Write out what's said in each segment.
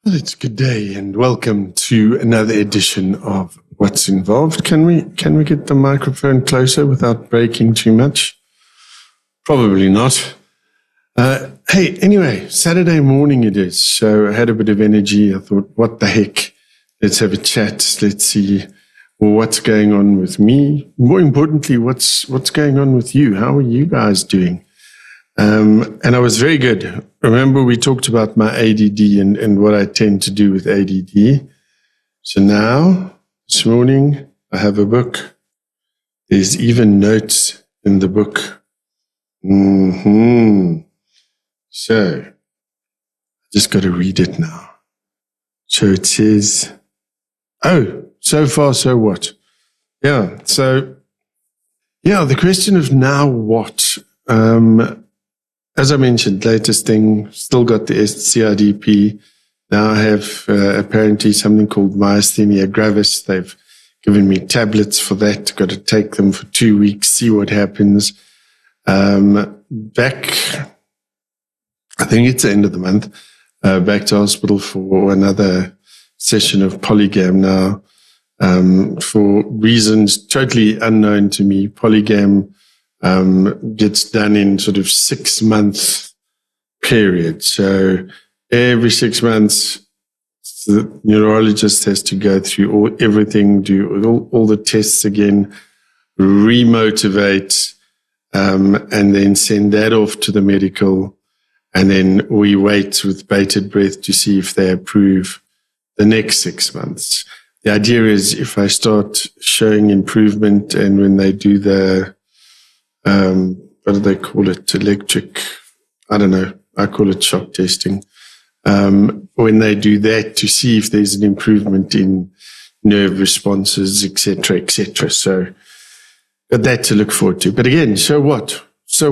Well, it's good day and welcome to another edition of What's Involved. Can we get the microphone closer without breaking too much? Probably not. Hey, anyway, Saturday morning it is. So I had a bit of energy. I thought, what the heck? Let's have a chat. Let's see what's going on with me. More importantly, what's going on with you? How are you guys doing? And I was very good. Remember, we talked about my ADD and what I tend to do with ADD. So now, this morning, I have a book. There's even notes in the book. So, I just got to read it now. So it says, so far, so what? The question of now what? As I mentioned, latest thing, still got the CRDP. Now I have apparently something called myasthenia gravis. They've given me tablets for that. Got to take them for 2 weeks, see what happens. Back, I think it's the end of the month, back to hospital for another session of Polygam now. For reasons totally unknown to me, Polygam gets done in sort of 6 month period. So every 6 months, the neurologist has to go through everything, do all the tests again, remotivate, and then send that off to the medical. And then we wait with bated breath to see if they approve the next 6 months. The idea is if I start showing improvement and when they do the what do they call it? Electric, I don't know. I call it shock testing. When they do that to see if there's an improvement in nerve responses, etc., etc. So got that to look forward to. But again, so what?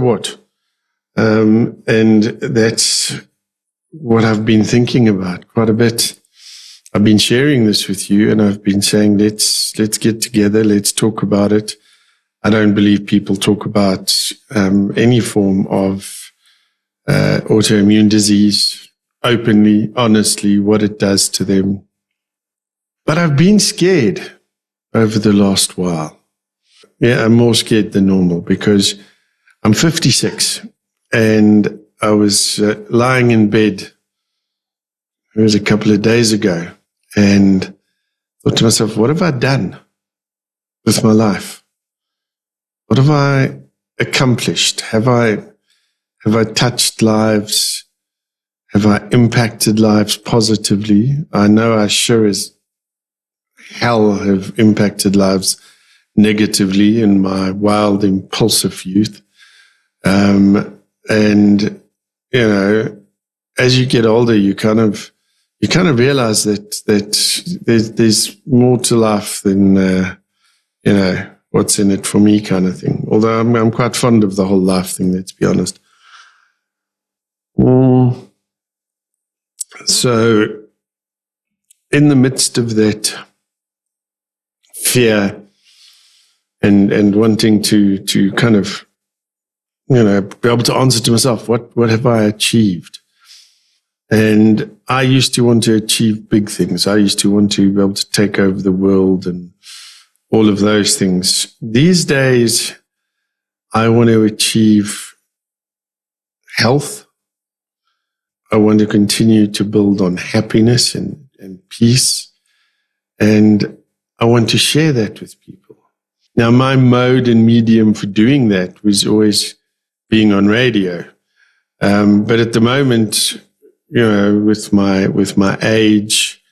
And that's what I've been thinking about quite a bit. I've been sharing this with you and I've been saying, let's get together. Let's talk about it. I don't believe people talk about any form of autoimmune disease openly, honestly, what it does to them. But I've been scared over the last while. Yeah, I'm more scared than normal because I'm 56 and I was lying in bed. It was a couple of days ago and thought to myself, what have I done with my life? What have I accomplished? Have I touched lives? Have I impacted lives positively? I know I sure as hell have impacted lives negatively in my wild, impulsive youth. And, you know, as you get older, you kind of realize that there's more to life than, what's in it for me kind of thing. Although I'm quite fond of the whole life thing, let's be honest. So in the midst of that fear and wanting to kind of, be able to answer to myself, what have I achieved? And I used to want to achieve big things. I used to want to be able to take over the world and all of those things. These days, I want to achieve health. I want to continue to build on happiness and peace. And I want to share that with people. Now, my mode and medium for doing that was always being on radio. But at the moment, with my age,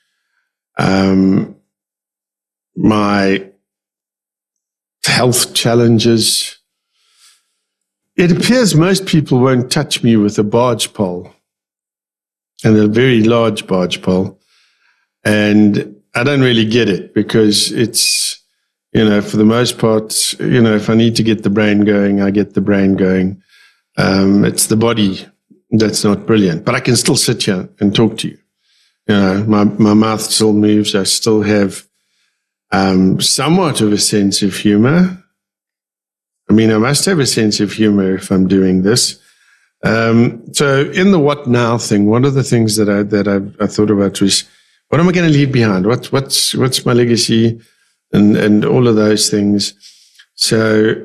my health challenges, it appears most people won't touch me with a barge pole, and a very large barge pole. And I don't really get it because it's, for the most part, if I need to get the brain going, I get the brain going. It's the body that's not brilliant, but I can still sit here and talk to you. My mouth still moves. I still have somewhat of a sense of humor. I mean, I must have a sense of humor if I'm doing this. So in the what now thing, one of the things that I thought about was, what am I going to leave behind? What's my legacy, and all of those things. So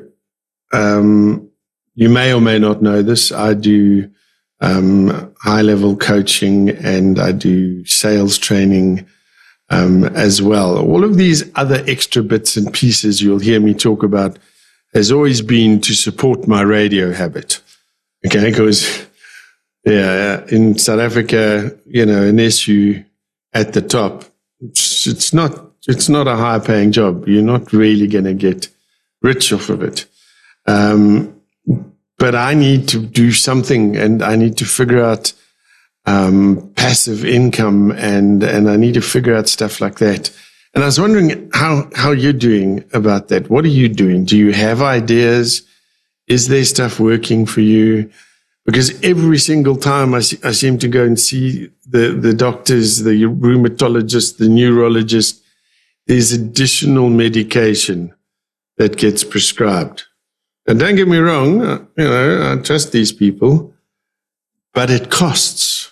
you may or may not know this. I do high level coaching, and I do sales training as well. All of these other extra bits and pieces you'll hear me talk about has always been to support my radio habit. Okay, because in South Africa, an SU at the top, it's not a high paying job. You're not really going to get rich off of it. But I need to do something, and I need to figure out passive income, and I need to figure out stuff like that. And I was wondering how you're doing about that. What are you doing? Do you have ideas? Is there stuff working for you? Because every single time I seem to go and see the doctors, the rheumatologist, the neurologist, there's additional medication that gets prescribed. And don't get me wrong, I trust these people, but it costs.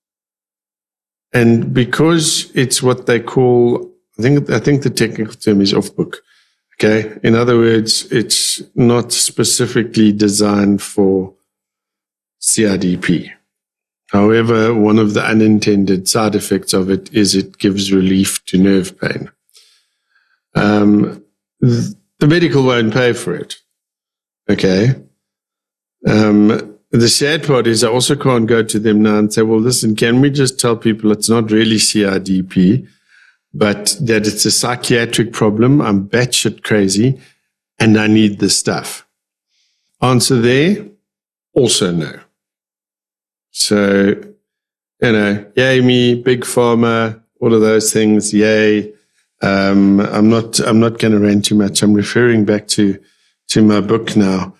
And because it's what they call, I think the technical term is off book. Okay. In other words, it's not specifically designed for CRDP. However, one of the unintended side effects of it is it gives relief to nerve pain. The medical won't pay for it. Okay. The sad part is I also can't go to them now and say, well, listen, can we just tell people it's not really CRDP, but that it's a psychiatric problem? I'm batshit crazy and I need the stuff. Answer there, also no. So, yay me, big pharma, all of those things, yay. I'm not going to rant too much. I'm referring back to my book now.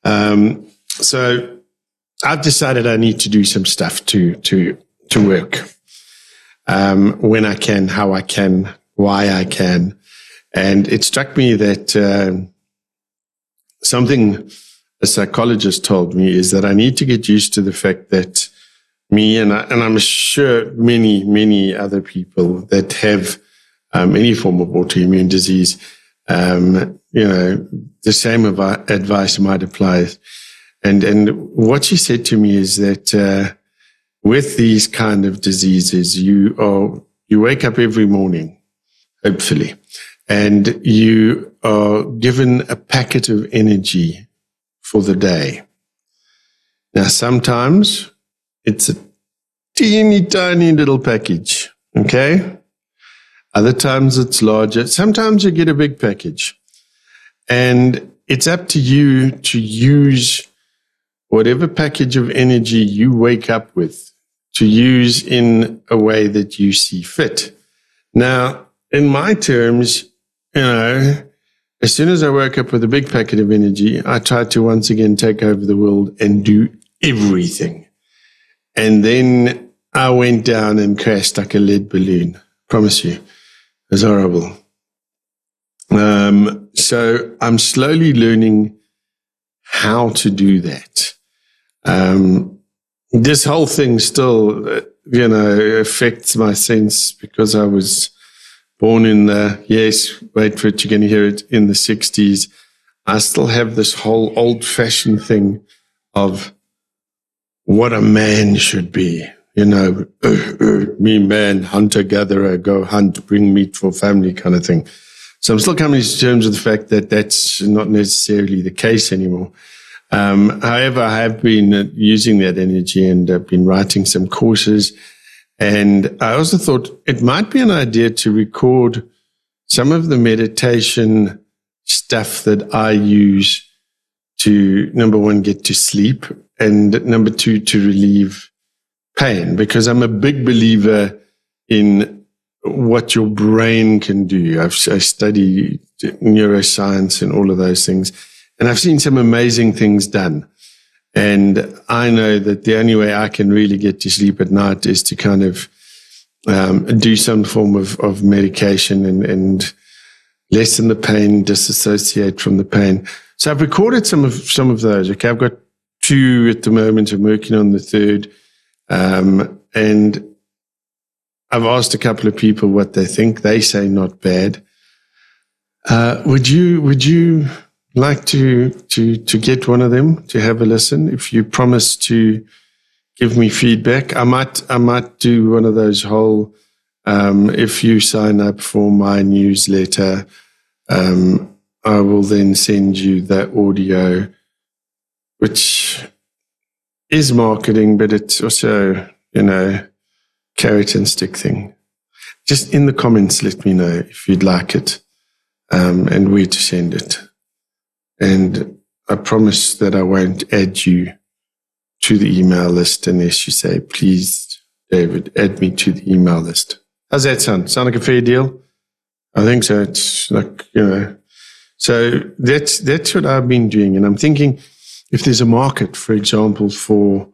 So I've decided I need to do some stuff to work. When I can, how I can, why I can. And it struck me that something a psychologist told me is that I need to get used to the fact that me and I'm sure many other people that have any form of autoimmune disease, the same advice might apply. And what she said to me is that with these kind of diseases, you wake up every morning, hopefully, and you are given a packet of energy for the day. Now, sometimes it's a teeny tiny little package, okay? Other times it's larger. Sometimes you get a big package. And it's up to you to use whatever package of energy you wake up with to use in a way that you see fit. Now, in my terms, as soon as I woke up with a big packet of energy, I tried to once again take over the world and do everything. And then I went down and crashed like a lead balloon. Promise you. It was horrible. So I'm slowly learning how to do that. This whole thing still, affects my sense because I was born in wait for it, you're going to hear it, in the 60s. I still have this whole old-fashioned thing of what a man should be. Me man, hunter-gatherer, go hunt, bring meat for family kind of thing. So I'm still coming to terms with the fact that that's not necessarily the case anymore. However, I have been using that energy and I've been writing some courses. And I also thought it might be an idea to record some of the meditation stuff that I use to, number one, get to sleep, and number two, to relieve pain, because I'm a big believer in what your brain can do. I study neuroscience and all of those things, and I've seen some amazing things done. And I know that the only way I can really get to sleep at night is to kind of do some form of medication and lessen the pain, disassociate from the pain. So I've recorded some of those. Okay, I've got 2 at the moment. I'm working on the 3rd. And I've asked a couple of people what they think. They say not bad. Would you like to get one of them to have a listen? If you promise to give me feedback, I might do one of those whole, if you sign up for my newsletter, I will then send you that audio, which is marketing, but it's also, carrot and stick thing. Just in the comments, let me know if you'd like it, and where to send it. And I promise that I won't add you to the email list unless you say, please, David, add me to the email list. How's that sound? Sound like a fair deal? I think so. It's like, so that's what I've been doing. And I'm thinking if there's a market, for example, for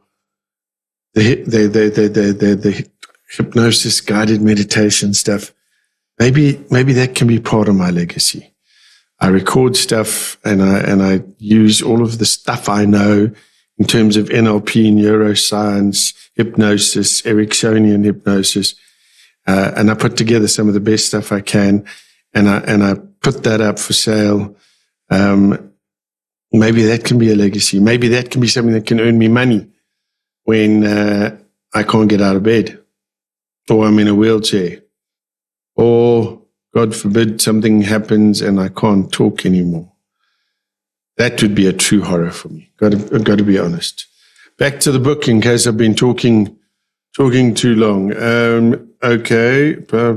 the hypnosis, guided meditation stuff, maybe that can be part of my legacy. I record stuff and I use all of the stuff I know in terms of NLP, neuroscience, hypnosis, Ericksonian hypnosis, and I put together some of the best stuff I can, and I put that up for sale. Maybe that can be a legacy. Maybe that can be something that can earn me money when I can't get out of bed, or I'm in a wheelchair, or God forbid something happens and I can't talk anymore. That would be a true horror for me. I've got to be honest. Back to the book, in case I've been talking too long. Okay.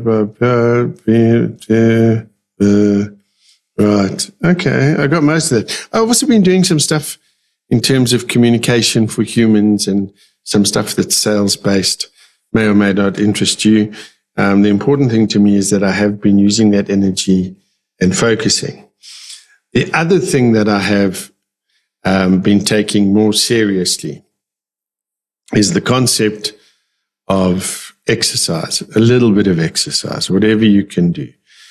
Right. Okay. I got most of that. I've also been doing some stuff in terms of communication for humans and some stuff that's sales-based, may or may not interest you. The important thing to me is that I have been using that energy and focusing. The other thing that I have been taking more seriously is the concept of exercise, a little bit of exercise, whatever you can do.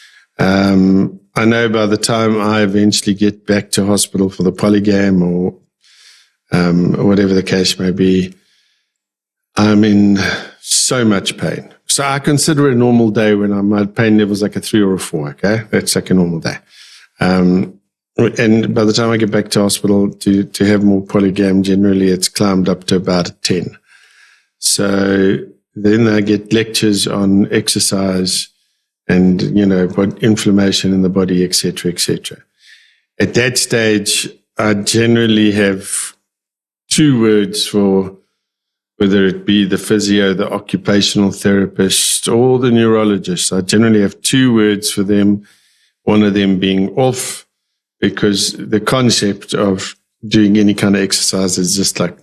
I know by the time I eventually get back to hospital for the polygam or whatever the case may be, I'm in so much pain. So I consider a normal day when my pain level is like a 3 or a 4, okay? That's like a normal day. And by the time I get back to hospital to have more polygam, generally it's climbed up to about a 10. So then I get lectures on exercise and, inflammation in the body, et cetera, et cetera. At that stage, I generally have 2 words for whether it be the physio, the occupational therapist, or the neurologist. I generally have 2 words for them, one of them being off, because the concept of doing any kind of exercise is just like,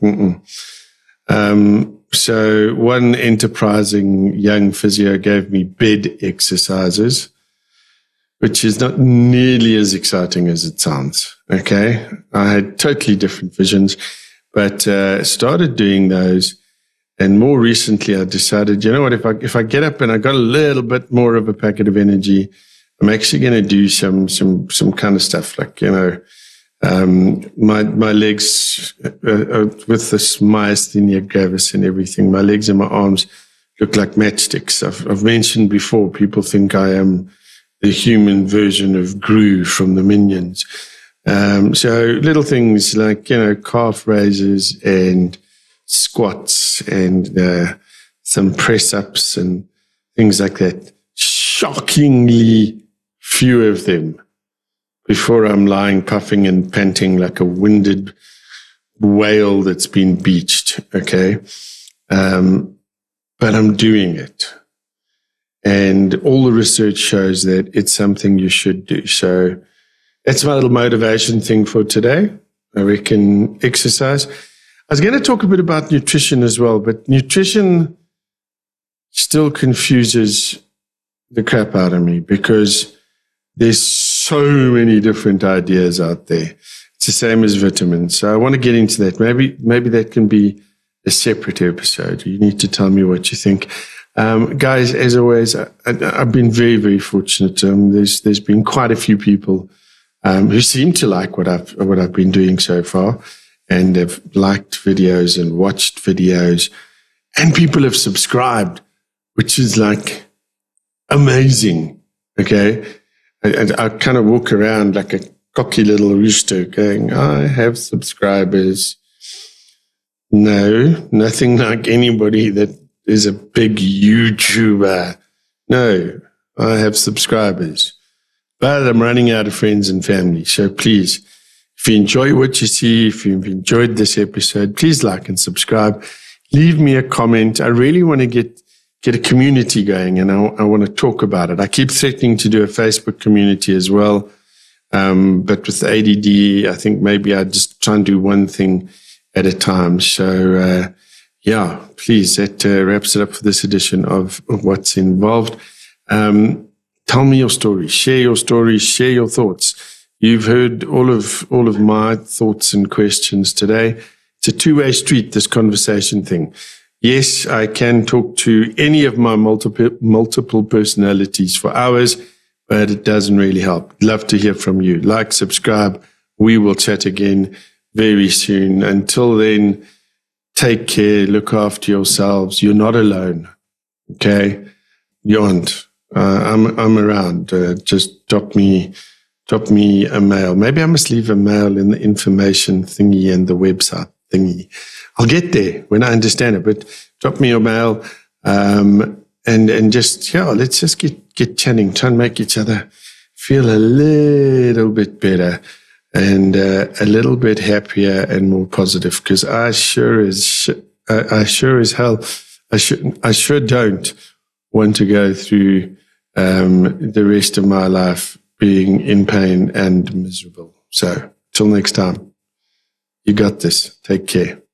So one enterprising young physio gave me bed exercises, which is not nearly as exciting as it sounds. Okay. I had totally different visions, but started doing those. And more recently, I decided, you know what, if I get up and I got a little bit more of a packet of energy, I'm actually going to do some kind of stuff like, my legs, with this myasthenia gravis and everything, my legs and my arms look like matchsticks. I've mentioned before, people think I am the human version of Gru from the Minions. So little things like, calf raises and squats and some press-ups and things like that. Shockingly few of them before I'm lying puffing and panting like a winded whale that's been beached, okay? But I'm doing it. And all the research shows that it's something you should do. So that's my little motivation thing for today. I reckon exercise. I was going to talk a bit about nutrition as well, but nutrition still confuses the crap out of me because there's so many different ideas out there. It's the same as vitamins. So I want to get into that. Maybe that can be a separate episode. You need to tell me what you think. Guys, as always, I've been very, very fortunate. There's been quite a few people who seem to like what I've been doing so far. and have liked videos and watched videos, and people have subscribed, which is like amazing. Okay. And I kind of walk around like a cocky little rooster going, I have subscribers. No, nothing like anybody that is a big YouTuber. No, I have subscribers. But I'm running out of friends and family. So please, if you enjoy what you see, if you've enjoyed this episode, please like and subscribe. Leave me a comment. I really want to get a community going, and I want to talk about it. I keep threatening to do a Facebook community as well. But with ADD, I think maybe I just try and do one thing at a time. So, yeah, please, that wraps it up for this edition of What's Involved. Tell me your story, share your thoughts. You've heard all of my thoughts and questions today. It's a two-way street, this conversation thing. Yes, I can talk to any of my multiple personalities for hours, but it doesn't really help. Love to hear from you. Like, subscribe. We will chat again very soon. Until then, take care. Look after yourselves. You're not alone. Okay? You aren't. I'm around. Just drop me a mail. Maybe I must leave a mail in the information thingy and the website thingy. I'll get there when I understand it, but drop me your mail, and just, let's just get chatting, try and make each other feel a little bit better and a little bit happier and more positive, because I sure as hell don't want to go through the rest of my life being in pain and miserable. So till next time, you got this. Take care.